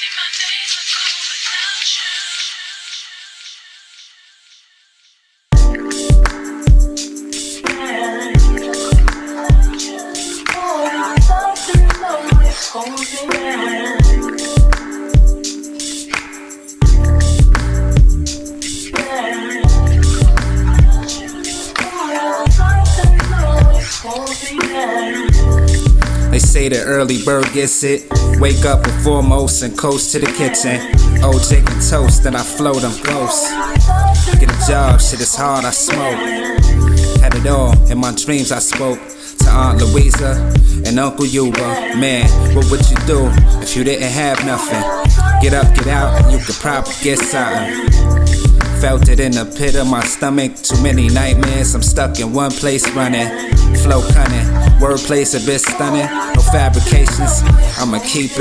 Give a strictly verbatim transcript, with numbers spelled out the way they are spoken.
They say the early bird gets it. Wake up with foremost and coast to the kitchen. Old chicken toast, then I float them ghosts. Get a job, shit is hard, I smoke. Had it all, in my dreams I spoke to Aunt Louisa and Uncle Yuba. Man, what would you do if you didn't have nothing? Get up, get out, and you could probably get something. Felt it in the pit of my stomach. Too many nightmares, I'm stuck in one place running. Flow cunning, wordplay's a bit stunning. No fabrications, I'ma keep it